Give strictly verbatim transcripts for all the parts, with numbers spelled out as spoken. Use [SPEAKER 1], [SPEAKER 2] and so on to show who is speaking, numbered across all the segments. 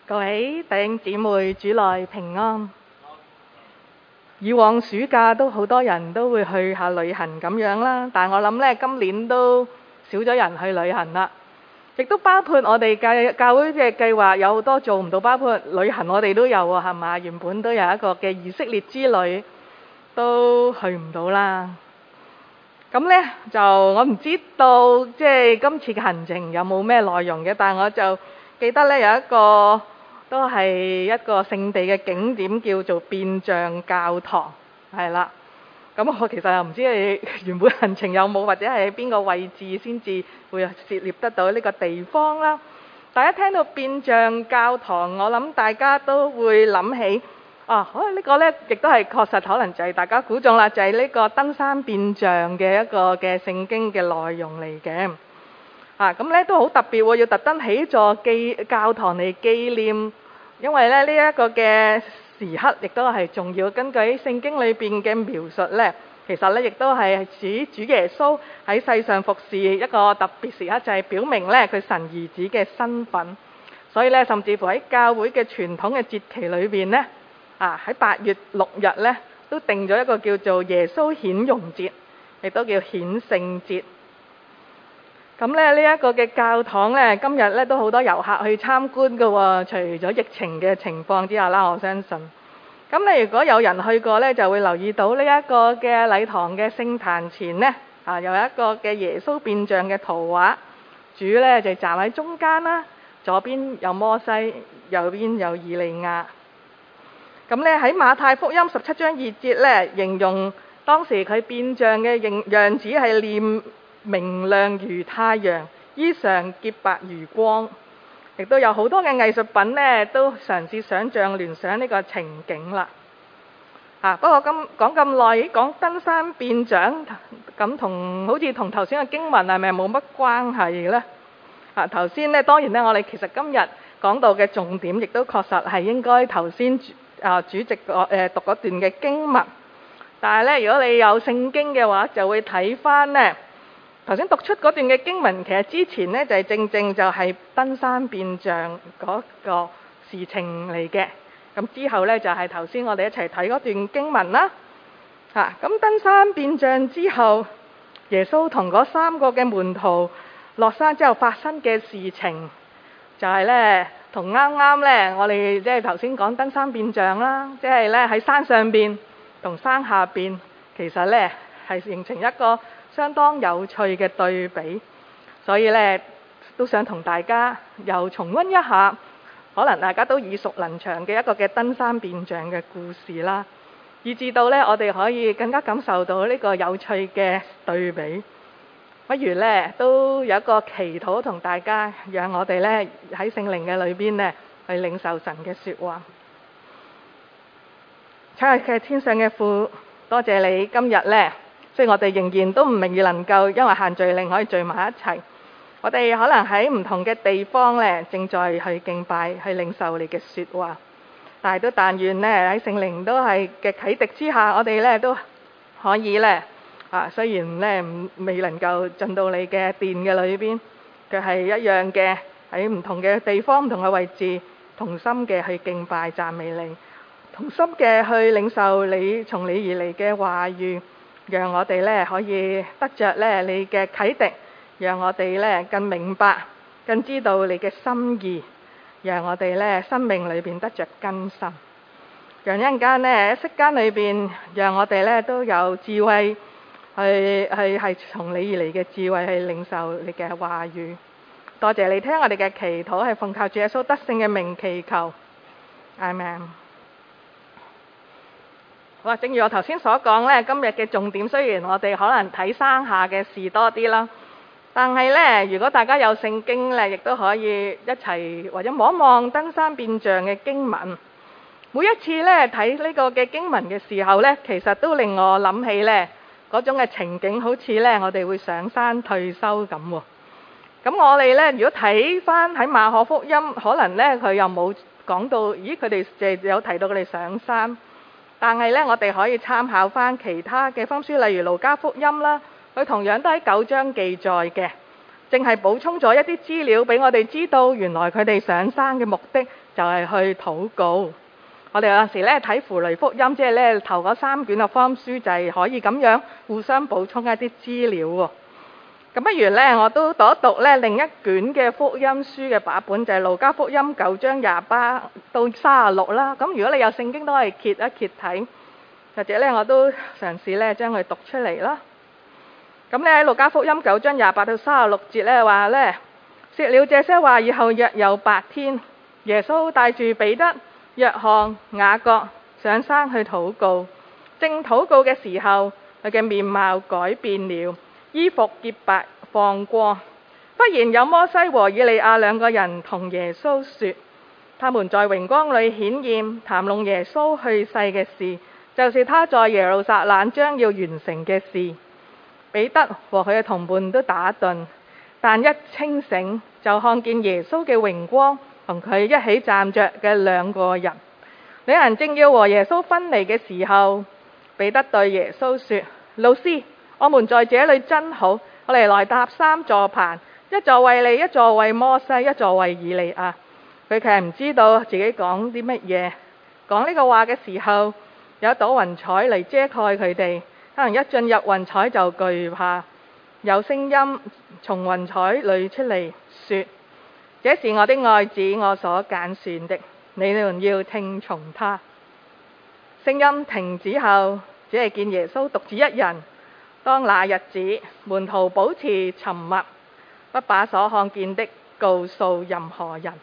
[SPEAKER 1] 各位弟兄姊妹，主內平安。以往暑假都好多人都會去下旅行咁樣啦，但係我諗呢，今年都少咗人去旅行啦。亦都包括我哋教教會嘅計劃有好多做唔到，包括旅行我哋都有喎，係嘛？原本都有一個嘅以色列之旅都去唔到啦。咁呢，就我唔知道即係今次嘅行程有冇咩內容嘅，但係我就記得呢，有一個都係一個聖地嘅景點叫做變像教堂，係啦。咁我其實又唔知你原本行程有冇，或者係喺邊個位置先至會涉獵得到呢個地方啦。大家聽到變像教堂，我諗大家都會諗起，啊，可能呢個呢亦都係確實可能就係大家估中啦，就係呢個登山變像嘅一個嘅聖經嘅內容嚟嘅。啊，咁呢都好特別喎，要特登起座記教堂嚟紀念，因為咧呢一個嘅時刻亦都係重要。根據聖經裏邊嘅描述呢，其實呢亦都係指主耶穌喺世上服侍一個特別時刻，就係表明呢佢神兒子嘅身份。所以呢，甚至乎喺教會嘅傳統嘅節期裏邊呢，啊喺八月六日呢都定咗一個叫做耶穌顯容節，亦都叫顯聖節。咁咧呢一個嘅教堂呢，今日呢都好多遊客去參觀㗎喎，除咗疫情嘅情況之下啦，我相信。咁你如果有人去過呢，就會留意到呢一個嘅禮堂嘅聖壇前呢，啊有一個嘅耶穌變像嘅圖畫，主呢就站喺中間啦，左邊有摩西，右邊有以利亞。咁呢喺馬太福音十七章二節呢，形容當時佢變像嘅樣樣子係臉明亮如太陽，衣裳潔白如光，亦都有好多嘅藝術品呢都嘗試想像聯想呢個情景啦。啊，不過咁講咁耐，講登山變像，咁同好似同頭先嘅經文係咪冇乜關係呢？啊，頭先呢當然呢，我哋其實今日講到嘅重點，亦都確實係應該頭先啊主席嗰誒讀嗰段嘅經文。但係呢，如果你有聖經嘅話，就會睇翻呢。頭先讀出嗰段嘅經文，其實之前呢就係正正就係登山變像嗰個事情嚟嘅。咁之後呢就係頭先我哋一齊睇嗰段經文啦。嚇，咁登山變像之後，耶穌同嗰三個嘅門徒落山之後發生嘅事情，就係呢同啱啱呢我哋即係頭先講登山變像啦，即係呢喺山上邊同山下邊，其實呢係形成一個相當有趣嘅對比，所以呢都想同大家又重溫一下，可能大家都耳熟能詳嘅一個嘅登山變像嘅故事啦，以至到呢我哋可以更加感受到呢個有趣嘅對比。不如呢都有一個祈禱同大家，讓我哋呢喺聖靈嘅裏邊呢去領受神嘅說話。親愛嘅天上嘅父，多謝你今日呢。所以我哋仍然都唔容易能夠因為限聚令可以聚埋一齊。我哋可能喺唔同嘅地方呢，正在去敬拜、去領受你嘅說話。但係都但願呢，喺聖靈都係嘅啟迪之下，我哋呢都可以呢，啊，雖然呢未能夠進到你嘅殿嘅裏邊，佢係一樣嘅喺唔同嘅地方、唔同嘅位置，同心嘅去敬拜讚美你，同心嘅去領受你從你而嚟嘅話語。讓我哋咧可以得着咧你嘅啟迪，讓我哋咧更明白、更知道你嘅心意，讓我哋咧生命裏邊得着更新。讓一陣間咧息間裏邊，讓我哋咧都有智慧去去係從你而嚟嘅智慧去領受你嘅話語。多謝你聽我哋嘅祈禱，係奉靠主耶穌得勝嘅名祈求，阿們。好啊，正如我頭先所講呢，今日嘅重點雖然我哋可能睇山下嘅事多啲啦，但係呢，如果大家有聖經呢，亦都可以一齊或者望一望登山變像嘅經文。每一次呢睇呢個嘅經文嘅時候呢，其實都令我諗起呢嗰種嘅情景，好似呢我哋會上山退休咁喎。咁我哋呢，如果睇翻喺馬可福音，可能呢佢又冇講到，咦佢哋就有提到佢哋上山。但係呢，我哋可以參考翻其他嘅福音書，例如路加福音啦，佢同樣都喺九章記載嘅，淨係補充咗一啲資料俾我哋知道，原來佢哋上山嘅目的就係去禱告。我哋有陣時咧睇符類福音，即係咧頭嗰三卷嘅福音書就係可以咁樣互相補充一啲資料喎。咁不如咧我都讀一讀咧另一卷嘅福音書嘅版本，就係路加福音九章廿八到三十六啦。咁如果你有聖經都可以揭一揭睇，或者咧我都嘗試咧將佢讀出嚟啦。咁咧喺路加福音九章廿八到三十六節咧話咧，說了這些話以後，約有八天，耶穌帶住彼得、約翰、雅各上山去禱告。正禱告嘅時候，佢嘅面貌改變了，衣服潔白放光。忽然有摩西和以利亞兩個人同耶穌說，他們在榮光裏顯現，談論耶穌去世嘅事，就是他在耶路撒冷將要完成嘅事。彼得和佢嘅同伴都打盹，但一清醒就看見耶穌嘅榮光同佢一起站着嘅兩個人。兩人正要和耶穌分離嘅時候，彼得對耶穌說，老師，我們在這裏真好，我哋來搭三座棚，一座為你，一座為摩西，一座為以利亞。佢其實唔知道自己講啲乜嘢，講呢個話嘅時候，有一朵雲彩嚟遮蓋佢哋，可能一進入雲彩就懼怕。有聲音從雲彩裏出嚟說，這是我的愛子，我所揀選的，你們要聽從他。聲音停止後，只係見耶穌獨自一人。當那日子，門徒保持沉默，不把所看見的告訴任何人。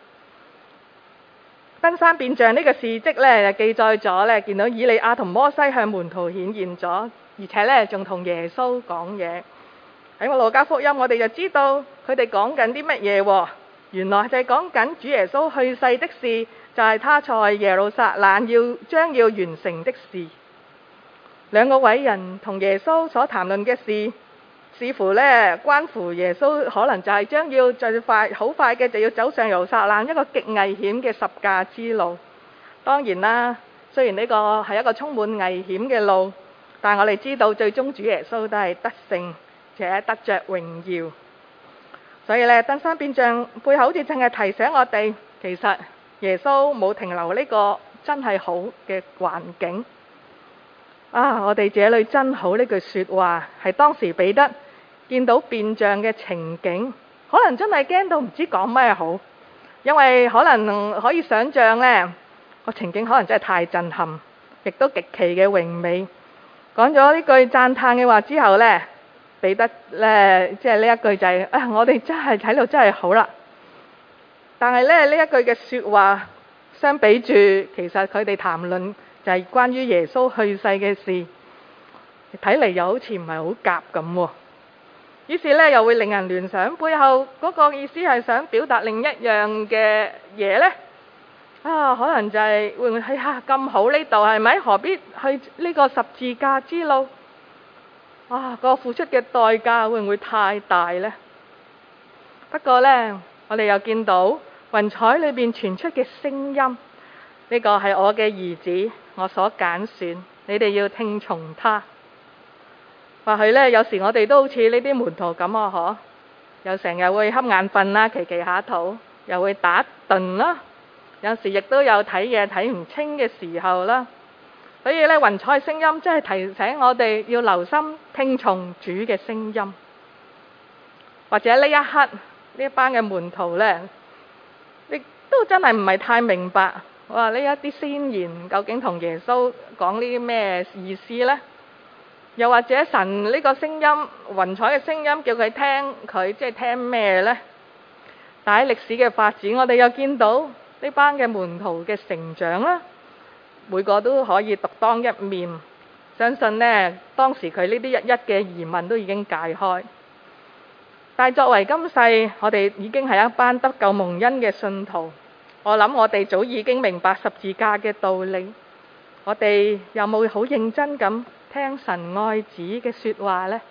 [SPEAKER 1] 登山變像呢個事蹟呢，記載咗呢，見到以利亞同摩西向門徒顯現咗，而且呢仲同耶穌講嘢。喺我路加福音，我哋就知道佢哋講緊啲乜嘢。原來就係講緊主耶穌去世的事，就係他在耶路撒冷要將要完成的事。兩個偉人同耶穌所談論嘅事，似乎呢關乎耶穌可能就係將要最快好快嘅就要走上耶路撒冷一個極危險嘅十架之路。當然啦，雖然呢個係一個充滿危險嘅路，但我哋知道最終主耶穌都係得勝且得着榮耀。所以咧，登山變像背後好似淨係提醒我哋，其實耶穌冇停留呢個真係好嘅環境。啊！我哋這裏真好呢句說話，係當時彼得見到變像嘅情景，可能真係驚到唔知講咩好，因為可能可以想象呢個情景可能真係太震撼，亦都極其嘅榮美。講咗呢句讚嘆嘅話之後呢，彼得呢即係呢一句就係、是、啊，我哋真係睇到真係好啦。但係咧呢一句嘅說話，相比住其實佢哋談論就係關於耶穌去世嘅事，睇嚟又好似唔係好夾咁。於是咧又會令人聯想背後嗰個意思係想表達另一樣嘅嘢呢？啊，可能就係、是、會唔會睇下咁好呢度係咪？何必去呢個十字架之路？啊，個付出嘅代價會唔會太大呢？不過呢，我哋又見到雲彩裏邊傳出嘅聲音，呢、這個係我嘅兒子，我所揀選，你哋要聽從他。或許呢，有時我哋都好似呢啲門徒咁啊，嗬，又成日會瞌眼瞓啦，祈祈下肚，又會打盹啦，有時亦都有睇嘢睇唔清嘅時候啦。所以呢，雲彩聲音真係提醒我哋要留心聽從主嘅聲音。或者呢一刻呢一班嘅門徒呢，亦都真係唔係太明白，我話呢一啲先言究竟同耶穌講呢啲咩意思呢？又或者神呢個聲音，雲彩嘅聲音叫佢聽，佢即係聽咩呢？但喺歷史嘅發展，我哋又見到呢班嘅門徒嘅成長啦，每個都可以獨當一面。相信呢，當時佢呢啲一一嘅疑問都已經解開。但係作為今世，我哋已經係一班得救蒙恩嘅信徒，我諗我哋早已經明白十字架嘅道理。我哋有冇好認真咁聽神愛子嘅說話呢？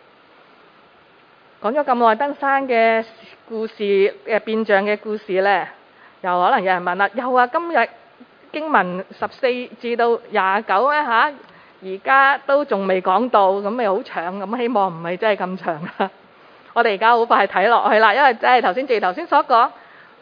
[SPEAKER 1] 講咗咁耐登山嘅故事嘅變像嘅故事呢，又可能有人問啦，又話今日經文十四至到廿九咧吓，而家都仲未講到，咁咪好長，咁希望唔係真係咁長啦。我哋而家好快睇落去啦，因為真係頭先正如頭先所講，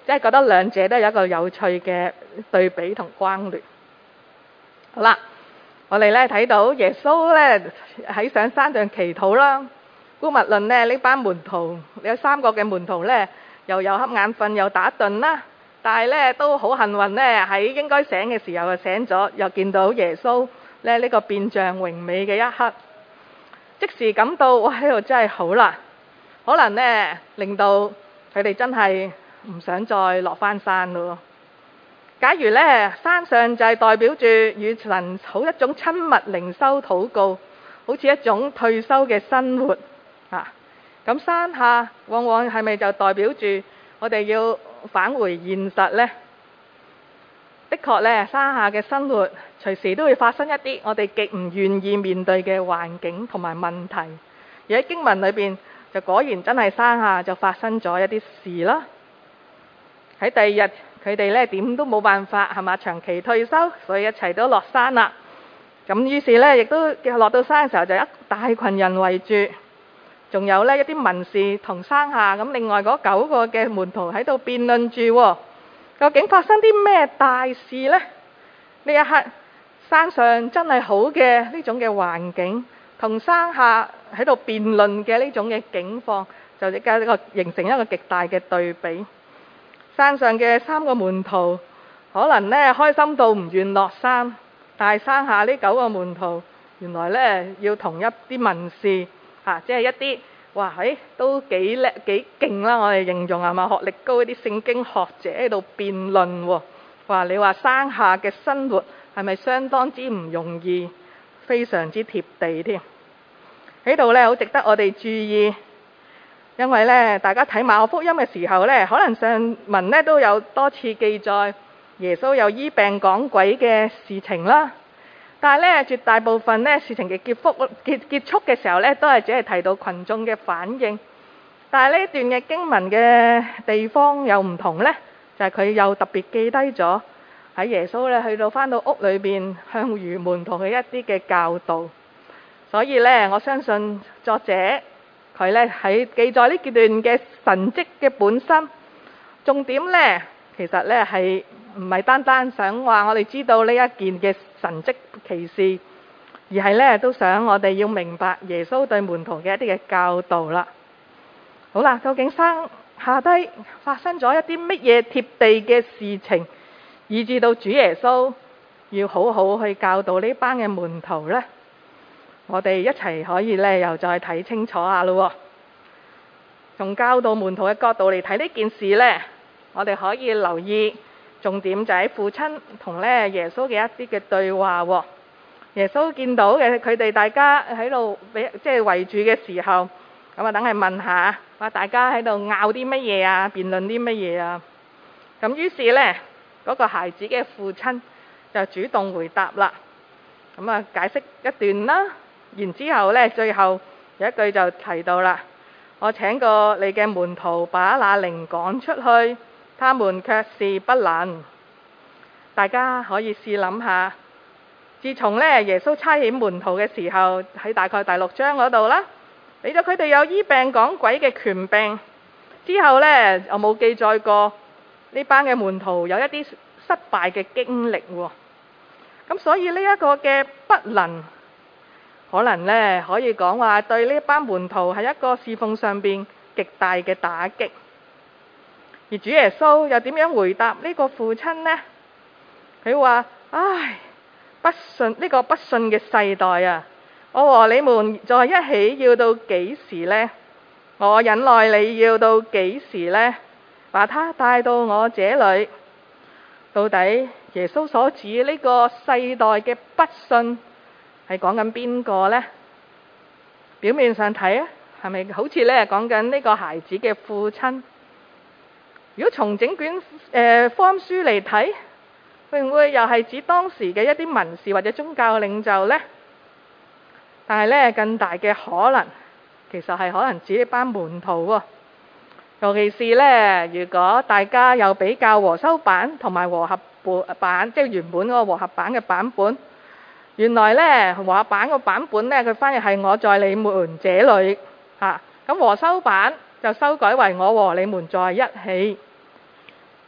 [SPEAKER 1] 即係覺得兩者都有一個有趣嘅對比同關聯。好啦，我哋咧睇到耶穌咧喺上山上祈禱啦。姑勿論咧呢班門徒有三個嘅門徒咧，又有瞌眼瞓又打盹啦，但係咧都好幸運咧，喺應該醒嘅時候就醒咗，又見到耶穌咧呢個變像榮美嘅一刻，即時感到哇呢度真係好啦，可能咧令到佢哋真係唔想再落返山咯。假如咧山上就係代表住與神好一種親密靈修禱告，好似一種退休嘅生活啊，咁山下往往係咪就代表住我哋要返回現實呢？的確咧，山下嘅生活隨時都會發生一啲我哋極唔願意面對嘅環境同埋問題，而喺經文裏邊就果然真係山下就發生咗一啲事啦。喺第二日佢哋咧點都冇辦法係嘛，長期退休，所以一齊都落山啦。咁於是咧亦都落到山嘅時候就一大群人圍住，仲有咧一啲文士同山下咁另外嗰九個嘅門徒喺度辯論住，究竟發生啲咩大事呢？呢一刻山上真係好嘅呢種嘅環境，同山下喺度辯論嘅呢種嘅境況，就即刻一個形成一個極大嘅對比。山上嘅三個門徒可能咧開心到唔願落山，但係山下呢九個門徒原來咧要同一啲文士嚇，即係一啲哇喺都幾叻幾勁啦，我哋形容係嘛，學歷高一啲聖經學者喺度辯論喎，話你話山下嘅生活係咪相當之唔容易，非常之貼地添。喺度咧好值得我哋注意。因為咧，大家睇馬可福音嘅時候咧，可能上文咧都有多次記載耶穌有醫病趕鬼嘅事情啦。但係咧，絕大部分咧事情嘅結束結結束嘅時候咧，都係只係提到群眾嘅反應。但係呢段嘅經文嘅地方又唔同咧，就係佢又特別記低咗喺耶穌咧去到返到屋裏邊向餘門徒嘅一啲嘅教導。所以咧，我相信作者佢咧喺記載呢段嘅神蹟嘅本身，重點咧其實咧係唔係單單想話我哋知道呢一件嘅神蹟奇事，而係咧都想我哋要明白耶穌對門徒嘅一啲嘅教導啦。好啦，究竟山下低發生咗一啲乜嘢貼地嘅事情，以致到主耶穌要好好去教導呢班嘅門徒呢？我哋一齊可以咧又再睇清楚下咯。從教導門徒嘅角度嚟睇呢件事呢，我哋可以留意重點就喺父親同咧耶穌嘅一啲嘅對話。耶穌見到嘅佢哋大家喺度俾即係圍住嘅時候，咁啊等係問下話大家喺度拗啲乜嘢啊，辯論啲乜嘢啊。咁於是呢，嗰個孩子嘅父親就主動回答啦。咁啊解釋一段啦。然之後呢，最後有一句就提到啦，我請過你嘅門徒把那靈趕出去，他們卻是不能。大家可以試諗下，自從呢耶穌差遣門徒嘅時候，喺大概第六章嗰度啦，俾咗佢哋有醫病趕鬼嘅權柄。之後呢，有冇記載過呢班嘅門徒有一啲失敗嘅經歷喎。咁所以呢一個嘅不能，可能咧可以講話對呢班門徒係一個侍奉上邊極大嘅打擊。而主耶穌又點樣回答呢個父親呢？佢話：唉，不信呢個不信嘅世代啊，我和你們在一起要到幾時呢？我忍耐你要到幾時呢？把他帶到我這裏。到底耶穌所指呢個世代嘅不信係講緊邊個呢？表面上睇啊，係咪好似咧講緊呢個孩子嘅父親？如果從整卷誒福音書嚟睇，會唔會又係指當時嘅一啲文士或者宗教領袖呢？但係咧更大嘅可能，其實係可能指呢班門徒喎。尤其是咧，如果大家有比較和修版同埋和合版，即係原本嗰個和合版嘅版本。原來咧和合版個版本咧，佢翻譯係我在你們這裏嚇，咁和修版就修改為我和你們在一起。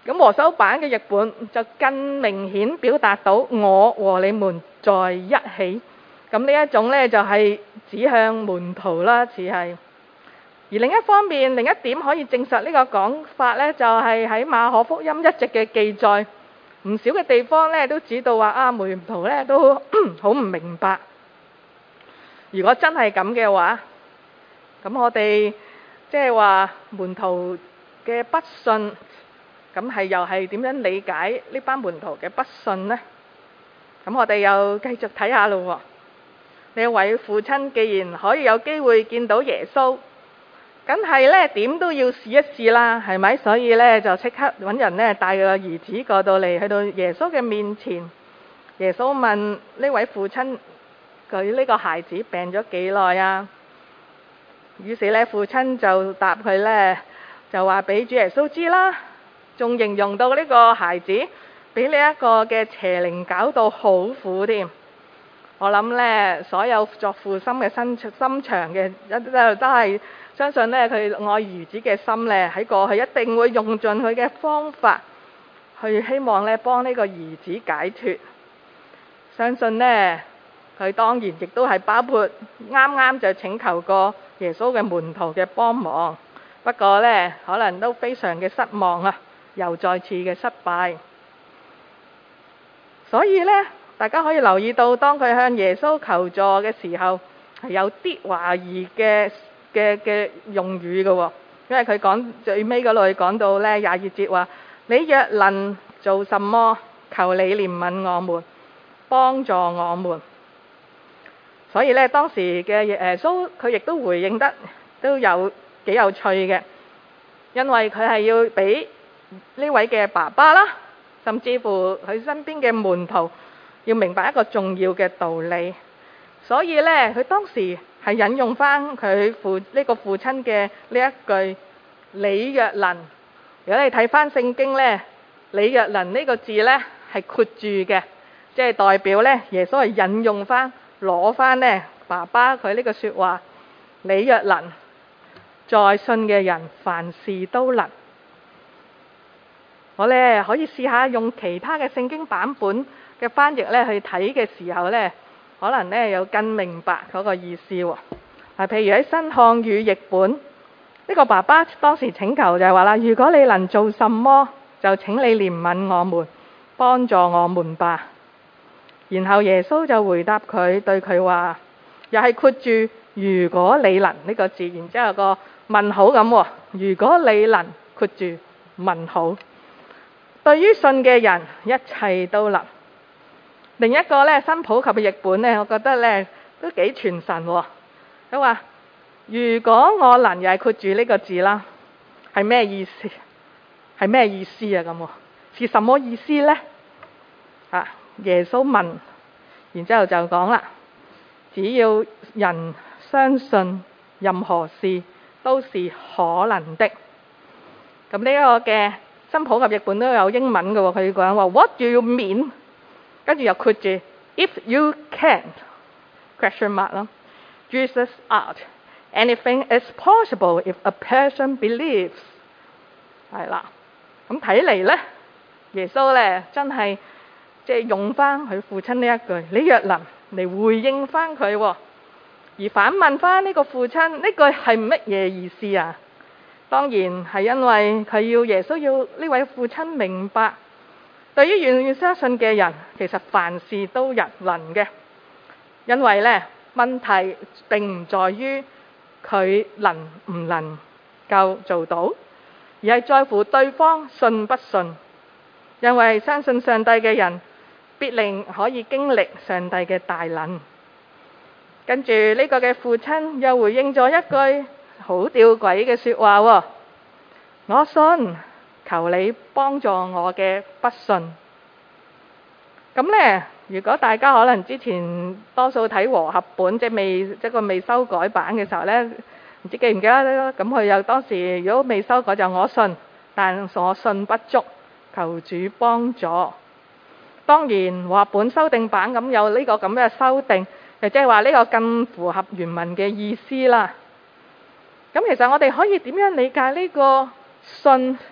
[SPEAKER 1] 咁和修版嘅譯本就更明顯表達到我和你們在一起。咁呢一種呢，就係指向門徒啦，似係。而另一方面，另一點可以證實呢個講法呢，就係喺馬可福音一直嘅記載，唔少嘅地方呢都指到話啊，門徒呢都好唔明白。如果真係咁嘅話，咁我哋即係話門徒嘅不信，咁係又係點樣理解呢班門徒嘅不信呢？咁我哋又繼續睇下咯。呢一位父親既然可以有機會見到耶穌，梗係咧點都要試一試啦，係咪？所以咧就即刻揾人咧帶個兒子過到嚟，去到耶穌嘅面前。耶穌問呢位父親：佢呢個孩子病咗幾耐啊？於是咧父親就答佢咧，就話俾主耶穌知啦，仲形容到呢個孩子俾呢一個嘅邪靈搞到好苦添。我諗咧，所有作父心嘅心心腸嘅一都都係相信咧，佢愛兒子嘅心咧，喺過去一定會用盡佢嘅方法，去希望咧幫呢個兒子解脫。相信呢，佢當然亦都係包括啱啱就請求過耶穌嘅門徒嘅幫忙，不過呢，可能都非常嘅失望啊，又再次嘅失敗。所以呢，大家可以留意到，當佢向耶穌求助嘅時候，係有啲懷疑嘅嘅嘅用語嘅喎，因為佢講最尾嗰度講到呢廿二節話：你若能做什麼，求你憐憫我們，幫助我們。所以呢，當時嘅耶穌佢亦都回應得都有幾有趣嘅，因為佢係要俾呢位嘅爸爸啦，甚至乎佢身邊嘅門徒要明白一個重要嘅道理。所以呢，佢當時係引用翻佢父呢個父親嘅呢一句：你若能。如果你睇翻聖經呢，你若能呢個字呢係括住嘅，即係代表呢耶穌係引用翻攞翻呢爸爸佢呢個說話：你若能，在信嘅人凡事都能。我呢可以試下用其他嘅聖經版本嘅翻譯呢去睇嘅時候呢，可能呢有更明白嗰個意思喎。嗱，譬如喺新漢語譯本，呢個爸爸當時請求就係話啦：如果你能做什麼，就請你憐憫我們，幫助我們吧。然後耶穌就回答佢，對佢話，又係括住如果你能呢個字，然之後個問號咁喎。如果你能括住問號，對於信嘅人一切都能。另一個呢，新普及嘅譯本呢，我覺得呢都幾傳神喎。佢話如果我能，又係括住呢個字啦，係咩意思？係咩意思啊？咁是什麼意思呢？啊，耶穌問，然之後就講啦，只要人相信，任何事都是可能的。咁呢個嘅新普及譯本都有英文嘅喎，佢講話 What do you mean？ 跟住又括住 If you can't question mark 咯 Jesus out anything is possible if a person believes。 係啦，咁睇嚟呢，耶穌呢真係即係用翻佢父親呢一句，你若能嚟回應翻佢，而反問翻呢個父親，呢句係乜嘢意思啊？當然係因為佢要耶穌要呢位父親明白，對於願意相信嘅人，其實凡事都人能嘅。因為呢問題並唔在於佢能唔能夠做到，而係在乎對方信不信。因為相信上帝嘅人，必定可以經歷上帝嘅大能。跟住呢個嘅父親又回應咗一句好吊詭嘅說話喎，我信，求你幫助我嘅不信。咁呢，如果大家可能之前多數睇和合本，即係未即係個未修改版嘅時候呢，唔知記唔記得咧？咁佢又當時如果未修改就我信，但我信不足，求主幫助。當然和合本修訂版咁有呢個咁嘅修訂，就即係話呢個更符合原文嘅意思啦。咁其實我哋可以點樣理解呢個信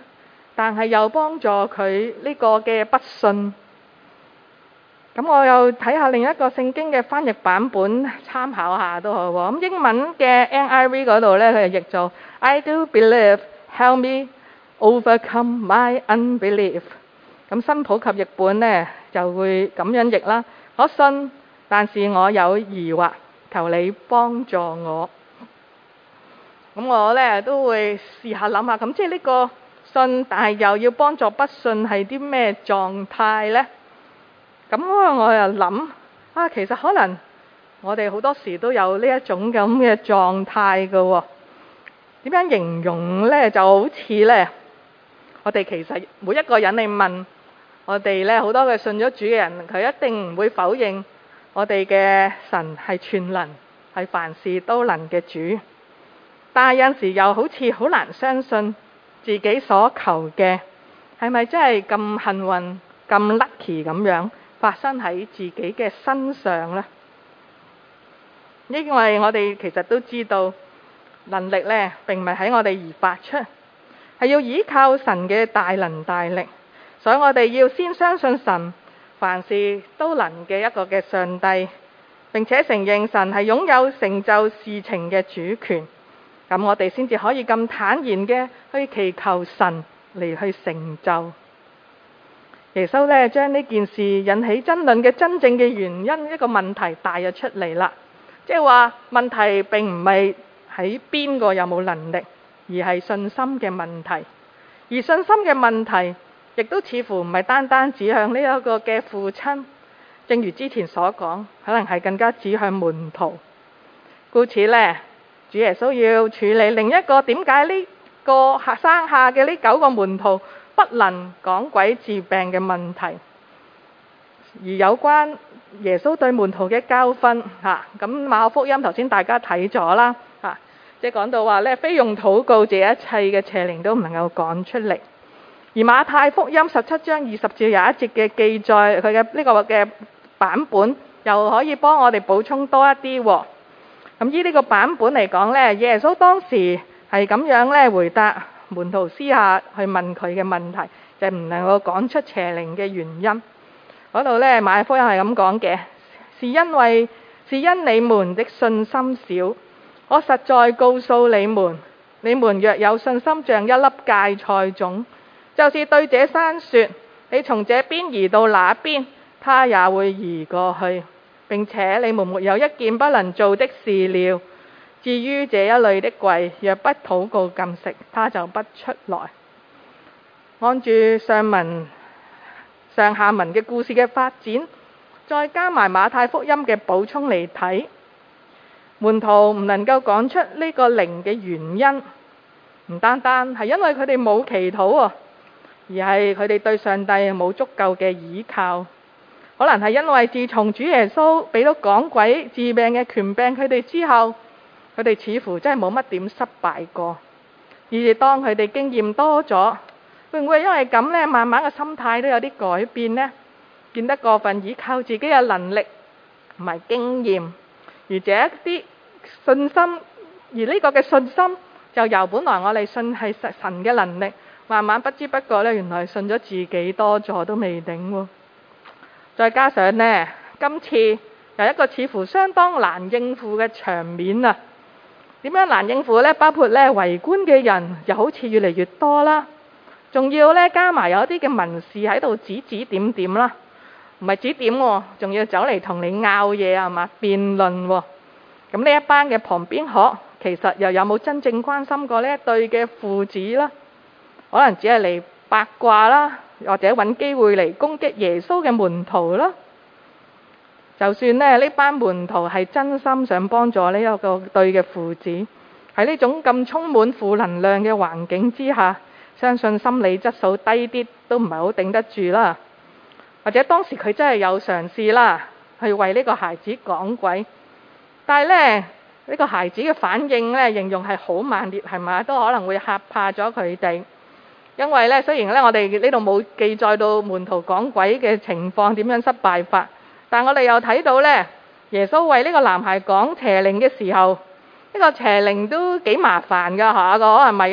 [SPEAKER 1] 但係又幫助佢呢個嘅不信。咁我又睇下另一個聖經嘅翻譯版本，參考下都好喎。咁英文嘅 N I V 嗰度呢，佢就譯做 I do believe, help me overcome my unbelief。咁新普及譯本呢就會咁樣譯啦。我信，但是我有疑惑，求你幫助我。咁我呢都會試下諗下，咁即係呢個信，但係又要幫助不信係啲咩狀態呢？咁我又諗啊，其實可能我哋好多時都有呢一種咁嘅狀態㗎喎。點樣形容呢？就好似呢，我哋其實每一個人你問我哋呢，好多嘅信咗主嘅人，佢一定唔會否認我哋嘅神係全能，係凡事都能嘅主。但係有陣時又好似好難相信自己所求嘅係咪真係咁幸運、咁 lucky 咁樣發生喺自己嘅身上呢？因為我哋其實都知道能力呢並唔係喺我哋而發出，係要依靠神嘅大能大力。所以我哋要先相信神凡事都能嘅一個嘅上帝，並且承認神係擁有成就事情嘅主權。咁我哋先至可以咁坦然嘅去祈求神嚟去成就。耶穌呢將呢件事引起爭論嘅真正嘅原因，一個問題帶咗出嚟啦。即係話問題並唔係喺邊個有冇能力，而係信心嘅問題。而信心嘅問題亦都似乎唔係單單指向呢一個嘅父親，正如之前所講，可能係更加指向門徒。故此呢，主耶穌要處理另一個點解呢個生下嘅呢九個門徒不能趕鬼治病嘅問題，而有關耶穌對門徒嘅教訓嚇，咁馬可福音頭先大家睇咗啦嚇，即係講到話咧，非用禱告，這一切嘅邪靈都唔能夠趕出嚟。而馬太福音十七章二十至廿一節嘅記載，佢嘅呢個嘅版本又可以幫我哋補充多一啲喎。咁依呢個版本嚟講呢，耶穌當時係咁樣咧回答門徒私下去問佢嘅問題，就係唔能夠趕出邪靈嘅原因。嗰度呢，馬太福音係咁講嘅，是因為是因你們的信心少。我實在告訴你們，你們若有信心像一粒芥菜種，就是對這山說，你從這邊移到那邊，他也會移過去。並且你們沒有一件不能做的事了。至於這一類的櫃，若不禱告禁食，他就不出來。按住上文上下文嘅故事嘅發展，再加埋馬太福音嘅補充嚟睇，門徒唔能夠講出呢個靈嘅原因，唔單單係因為佢哋冇祈禱喎，而係佢哋對上帝冇足夠嘅倚靠。可能係因為自從主耶穌俾到趕鬼治病嘅權柄佢哋之後，佢哋似乎真係冇乜點失敗過。而當佢哋經驗多咗，會唔會因為咁呢，慢慢嘅心態都有啲改變呢？變得過分依靠自己嘅能力同埋經驗，而這一啲信心，而呢個嘅信心就由本來我哋信係神嘅能力，慢慢不知不覺呢，原來信咗自己多咗都未定喎。再加上呢，今次有一個似乎相當難應付嘅場面啊！點樣難應付呢？包括呢，圍觀嘅人又好似越嚟越多啦，仲要呢，加埋有啲嘅文士喺度指指點點啦，唔係指點喎，仲要走嚟同你拗嘢係嘛，辯論喎。咁呢一班嘅旁邊學，其實又有冇真正關心過呢一對嘅父子啦？可能只係嚟八卦啦，或者揾機會嚟攻擊耶穌嘅門徒啦。就算呢呢班門徒係真心想幫助呢一個對嘅父子，喺呢種咁充滿負能量嘅環境之下，相信心理質素低啲都唔係好頂得住啦。或者當時佢真係有嘗試啦，去為呢個孩子趕鬼，但係呢，呢個孩子嘅反應呢，形容係好猛烈，係咪？都可能會嚇怕咗佢哋。因為呢，雖然呢，我哋呢度冇記載到門徒趕鬼嘅情況點樣失敗法，但我哋又睇到呢，耶穌為呢個男孩趕邪靈嘅時候，呢個邪靈都幾麻煩㗎嚇，個係咪啊？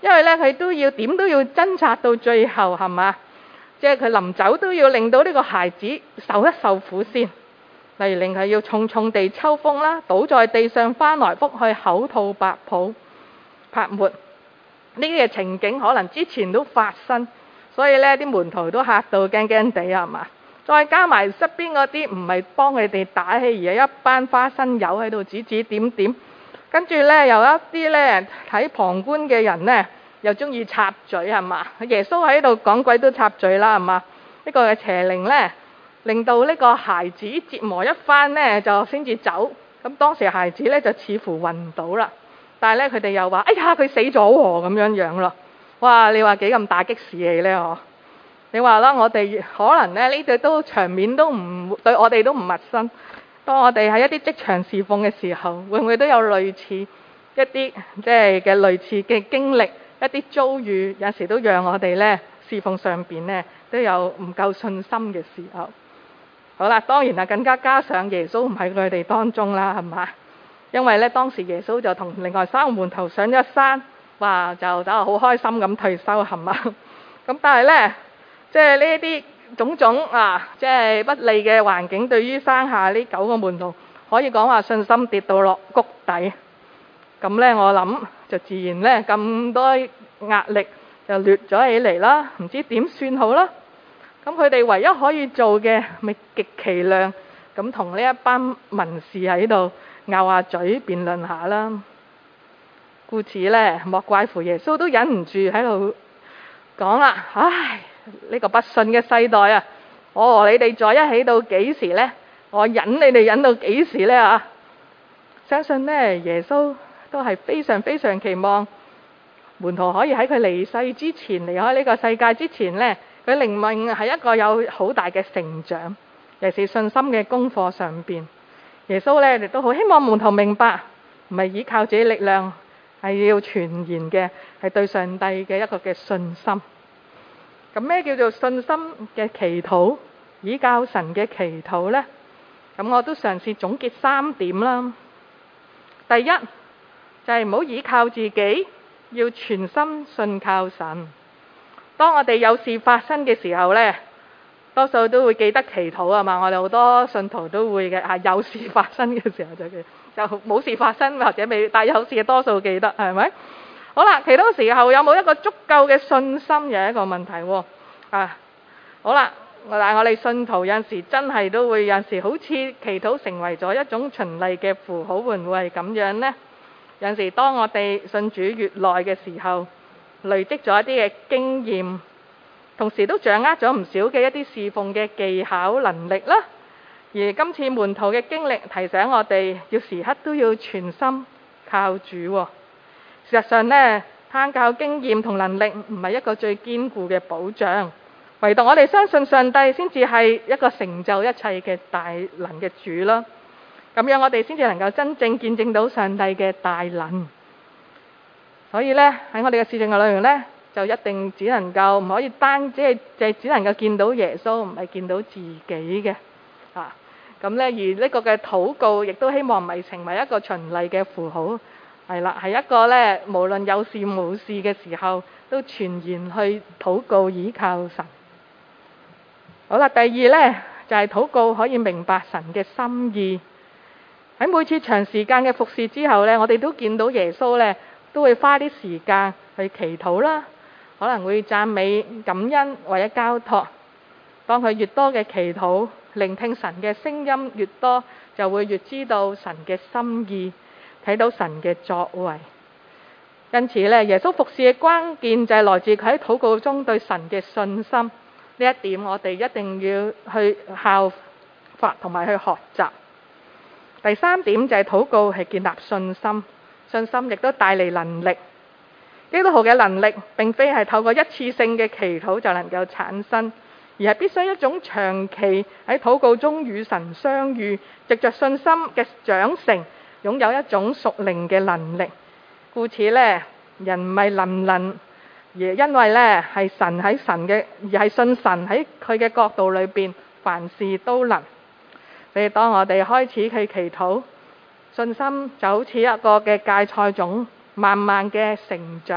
[SPEAKER 1] 因為咧佢都要點都要掙扎到最後，係嘛？即係佢臨走都要令到呢個孩子受一受苦先，例如令佢要重重地抽風啦，倒在地上翻來覆去口吐白泡泡沫，呢啲嘅情景可能之前都發生，所以咧啲門徒都嚇到驚驚地，係嘛？再加埋側邊嗰啲唔係幫佢哋打氣，而係一班花生友喺度指指點點，跟住咧有一啲咧睇旁觀嘅人咧又中意插嘴，係嘛？耶穌喺度講鬼都插嘴啦，係嘛？呢個嘅邪靈咧令到呢個孩子折磨一番咧就先至走，咁當時孩子咧就似乎暈倒啦，但係咧佢哋又話：哎呀佢死咗喎，咁樣樣咯。哇！你話幾咁打擊士氣咧？嗬？你話啦，我哋可能咧呢啲都場面都唔對我哋都唔陌生。當我哋喺一啲職場侍奉嘅時候，會唔會都有類似一啲即係嘅類似嘅經歷，一啲遭遇，有時都讓我哋咧侍奉上邊咧都有唔夠信心嘅時候。好啦，當然啦，更加加上耶穌唔喺佢哋當中啦，係嘛？因為咧當時耶穌就同另外三個門徒上咗山，哇就走好開心咁退休，係嘛？咁但係咧。即係呢啲種種啊，即係不利嘅環境，對於山下呢九個門徒，可以講話信心跌到落谷底。咁呢，我諗就自然呢，咁多壓力就掠咗起嚟啦，唔知點算好啦。咁佢哋唯一可以做嘅，咪極其量咁同呢一班文士喺度拗下嘴辯論下啦。故此呢，莫怪乎耶穌都忍唔住喺度講啦，唉！呢個不信嘅世代啊，我和你哋在一起到幾時呢？我忍你哋忍到幾時呢？啊！相信呢，耶穌都係非常非常期望門徒可以喺佢離世之前，離開呢個世界之前呢，佢靈命係一個有好大嘅成長，尤其是信心嘅功課上邊。耶穌呢亦都好希望門徒明白，唔係依靠自己力量，係要全然嘅係對上帝嘅一個嘅信心。咁咩叫做信心嘅祈禱，倚靠神嘅祈禱呢？咁我都嘗試總結三點啦。第一就係唔好倚靠自己，要全心信靠神。當我哋有事發生嘅時候呢，多數都會記得祈禱啊嘛。我哋好多信徒都會嘅，啊有事發生嘅時候就記，就冇事發生或者未，但有事嘅多數記得，係咪？好啦，祈禱時候有冇一個足夠嘅信心，又係一個問題喎。啊，好啦，但係我哋信徒有陣時真係都會有陣時好似祈禱成為咗一種循例嘅符號，會唔會係咁樣呢？有陣時當我哋信主越耐嘅時候，累積咗一啲嘅經驗，同時都掌握咗唔少嘅一啲侍奉嘅技巧能力啦。而今次門徒嘅經歷提醒我哋，要時刻都要全心靠主喎。事實上呢，單靠經驗同能力唔係一個最堅固嘅保障，唯獨我哋相信上帝先至係一個成就一切嘅大能嘅主啦。咁樣我哋先至能夠真正見證到上帝嘅大能。所以呢，喺我哋嘅事情嘅內容呢，就一定只能夠唔可以單即係即係只能夠見到耶穌，唔係見到自己嘅啊。咁呢，而呢個嘅禱告亦都希望唔係成為一個循例嘅符號。係啦，係一個咧，無論有事冇事嘅時候，都全然去禱告倚靠神。好啦，第二咧就係禱告可以明白神嘅心意。喺每次長時間嘅服侍之後咧，我哋都見到耶穌咧都會花啲時間去祈禱啦，可能會讚美、感恩或者交託。當佢越多嘅祈禱，聆聽神嘅聲音越多，就會越知道神嘅心意。睇到神嘅作為，因此咧，耶穌服侍嘅關鍵就係來自佢喺禱告中對神嘅信心。呢一點我哋一定要去效法同埋去學習。第三點就係禱告係建立信心，信心亦都帶嚟能力。基督徒嘅能力並非係透過一次性嘅祈禱就能夠產生，而係必須一種長期喺禱告中與神相遇，藉着信心嘅長成，擁有一種屬靈嘅能力。故此呢，人唔係能唔能，而因為呢係神喺神嘅，而係信神喺佢嘅角度裏邊，凡事都能。所以當我哋開始去祈禱，信心就好似一個嘅芥菜種，慢慢嘅成長，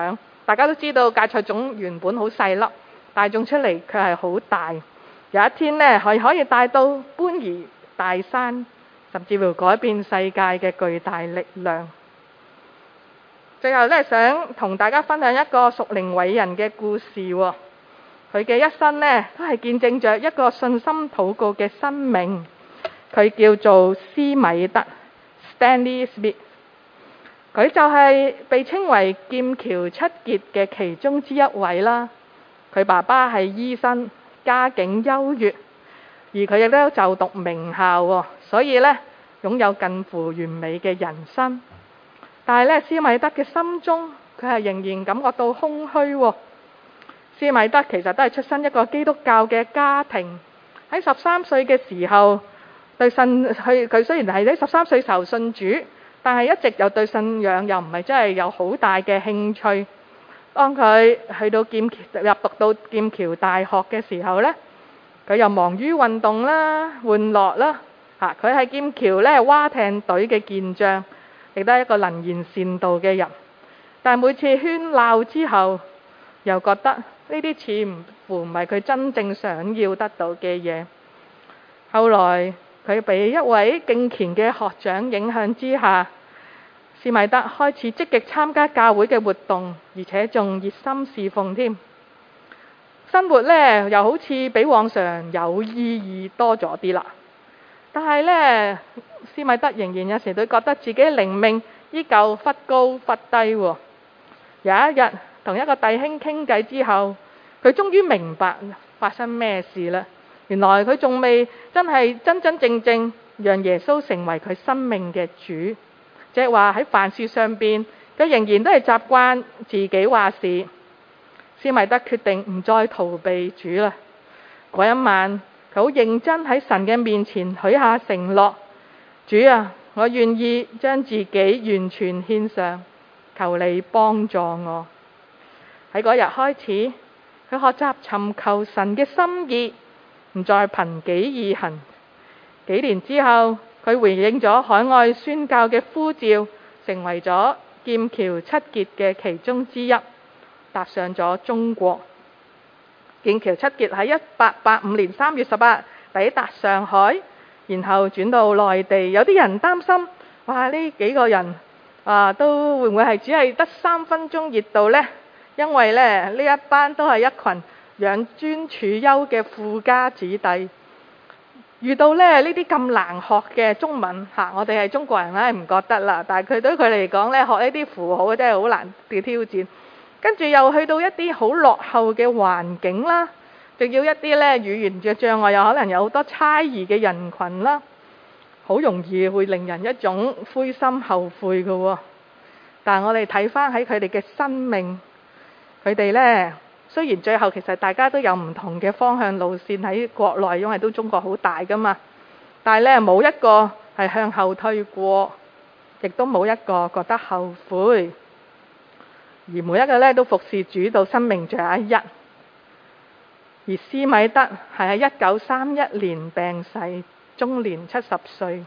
[SPEAKER 1] 大家都知道芥菜種原本好細粒，但係種出嚟佢係好大。有一天呢，係可以帶到搬移大山，甚至乎改變世界嘅巨大力量。最後呢，想同大家分享一個屬靈偉人嘅故事喎。佢嘅一生呢，都係見證着一個信心禱告嘅生命。佢叫做斯米德 （Stanley Smith）。佢就係被稱為劍橋七傑嘅其中之一位啦。佢爸爸係醫生，家境優越，而佢亦都就讀名校喎，所以呢，擁有近乎完美嘅人生。但係呢，斯米德嘅心中，佢係仍然感覺到空虛喎。斯米德其實都係出身一個基督教嘅家庭，喺十三歲嘅時候對信，佢佢雖然係喺十三歲時候信主，但係一直又對信仰又唔係真係有好大嘅興趣。當佢去到劍橋入讀到劍橋大學嘅時候呢，佢又忙於運動啦、玩樂啦。嚇，佢係劍橋咧蛙艇隊嘅健將，亦都係一個能言善道嘅人。但係每次喧鬧之後，又覺得呢啲似乎唔係佢真正想要得到嘅嘢。後來佢被一位敬虔嘅學長影響之下，斯米德開始積極參加教會嘅活動，而且仲熱心侍奉添。生活呢又好似比往常有意義多咗啲啦。但係呢，斯米德仍然有時都覺得自己靈命依舊忽高忽低喎。有一日同一個弟兄傾偈之後，佢終於明白發生咩事啦。原來佢仲未真係真真正正讓耶穌成為佢生命嘅主，即係話喺凡事上邊，佢仍然都係習慣自己話事。斯米德決定唔再逃避主啦。嗰一晚，佢好認真喺神嘅面前許下承諾：主啊，我願意將自己完全獻上，求你幫助我。喺嗰日開始，佢學習尋求神嘅心意，唔再憑己意行。幾年之後，佢回應咗海外宣教嘅呼召，成為咗劍橋七傑嘅其中之一，踏上咗中國。劍橋七傑喺一八八五年三月十八日抵達上海，然後轉到內地。有啲人擔心，哇！呢幾個人啊，都會唔會係只係得三分鐘熱度呢？因為咧，呢一班都係一群養尊處優嘅富家子弟，遇到咧呢啲咁難學嘅中文嚇，我哋係中國人咧唔覺得啦，但係佢對佢嚟講咧，學呢啲符號真係好難嘅挑戰。跟住又去到一啲好落後嘅環境啦，仲要一啲咧語言嘅障礙，又可能有好多猜疑嘅人群啦，好容易會令人一種灰心後悔嘅喎。但係我哋睇翻喺佢哋嘅生命，佢哋呢，雖然最後其實大家都有唔同嘅方向路線喺國內，因為都中國好大噶嘛，但係呢，冇一個係向後退過，亦都冇一個覺得後悔，而每一個呢，都服侍主到生命最後一日。而斯米德係喺一九三一年病逝，終年七十歲。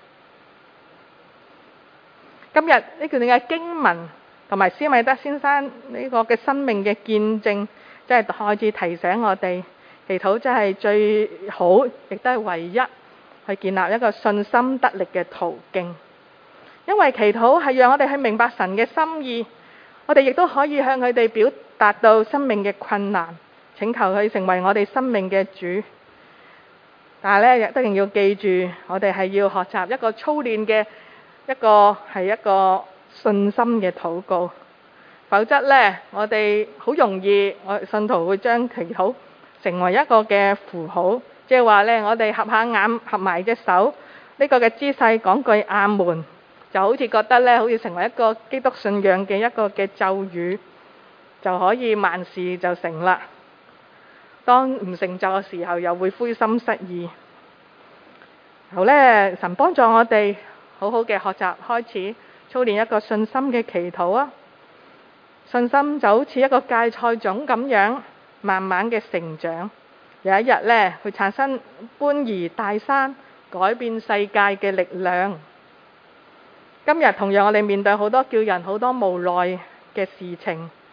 [SPEAKER 1] 今日呢段嘅經文同埋斯米德先生呢個嘅生命嘅見證，即係開始提醒我哋，祈禱真係最好，亦都係唯一去建立一個信心得力嘅途徑。因為祈禱係讓我哋去明白神嘅心意，我哋亦都可以向佢哋表達到生命嘅困難，請求佢成為我哋生命嘅主。但係咧，一定要記住，我哋係要學習一個操練嘅一個係一個信心嘅禱告，否則呢，我哋好容易，我信徒會將祈禱成為一個嘅符號，即係話呢，我哋合下眼、合埋隻手呢個嘅姿勢，講句阿門，就好似覺得呢，好似成為一個基督信仰嘅一個嘅咒語，就可以萬事就成啦。當唔成就嘅時候，又會灰心失意。好呢，神幫助我哋好好嘅學習，開始操練一個信心嘅祈禱啊！信心就好似一個芥菜種咁樣，慢慢嘅成長，有一日呢，會產生搬移大山、改變世界嘅力量。今日同樣我哋面對好多叫人好多無奈嘅事情，咁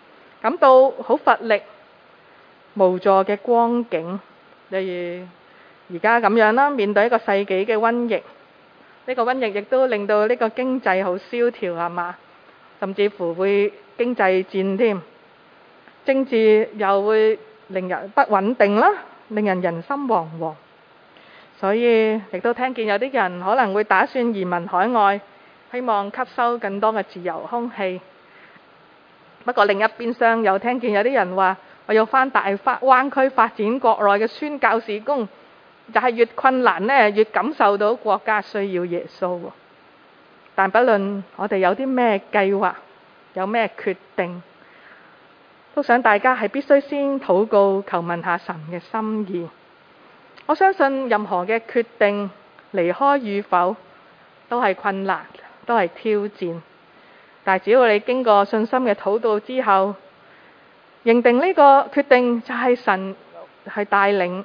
[SPEAKER 1] 感到好乏力、無助嘅光景，例如而家咁樣啦，面對一個世紀嘅瘟疫，呢個瘟疫亦都令到呢個經濟好蕭條係嘛，甚至乎會經濟戰添，政治又會令人不穩定啦，令人人心惶惶。所以亦都聽見有啲人可能會打算移民海外，希望吸收更多嘅自由空氣。不過另一邊廂又聽見有啲人話，我要返大灣區發展國內嘅宣教事工，就係越困難呢，越感受到國家需要耶穌。但不論我哋有啲咩計劃，有咩決定，都想大家係必須先禱告求問下神嘅心意。我相信任何嘅決定離開與否都係困難，都係挑戰，但只要你經過信心嘅禱告之後，認定呢個決定就係神係帶領，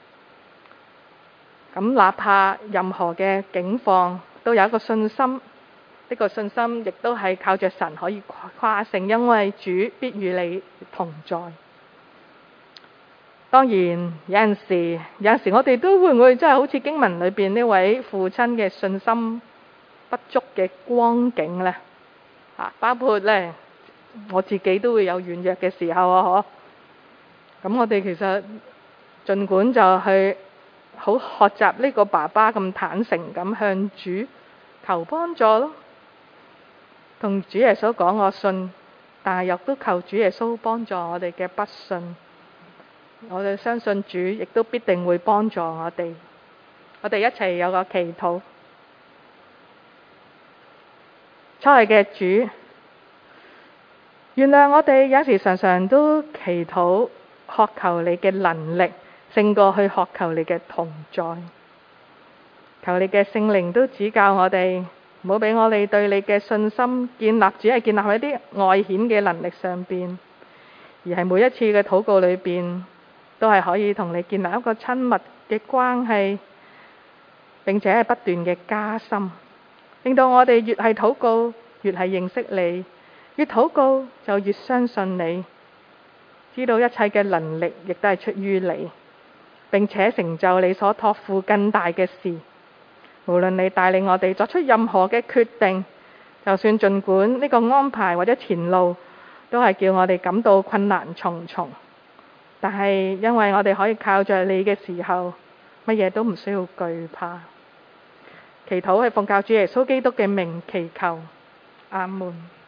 [SPEAKER 1] 咁哪怕任何嘅境況都有一個信心，呢個信心亦都係靠着神可以誇勝，因為主必與你同在。當然有陣時有陣時我哋都會唔會真係好似經文裏邊呢位父親嘅信心不足嘅光景呢？啊，包括呢我自己都會有軟弱嘅時候啊，嗬。咁我哋其實儘管就係好學習呢個爸爸咁坦誠咁向主求幫助咯，同主耶穌講我信，但係亦都求主耶穌幫助我哋嘅不信。我哋相信主亦都必定會幫助我哋。我哋一齊有個祈禱。親愛嘅主，原諒我哋有時常常都祈禱渴求你嘅能力勝過去渴求你嘅同在。求你嘅聖靈都指教我哋，唔好俾我哋對你嘅信心建立只係建立喺啲外顯嘅能力上邊，而係每一次嘅禱告裏邊都係可以同你建立一個親密嘅關係，並且係不斷嘅加深，令到我哋越係禱告越係認識你，越禱告就越相信你，知道一切嘅能力亦都係出於你，並且成就你所託付更大嘅事。無論你帶領我哋作出任何嘅決定，就算儘管呢個安排或者前路都係叫我哋感到困難重重，但係因為我哋可以靠着你嘅時候，乜嘢都唔需要懼怕。祈禱係奉靠主耶穌基督嘅名祈求，阿門。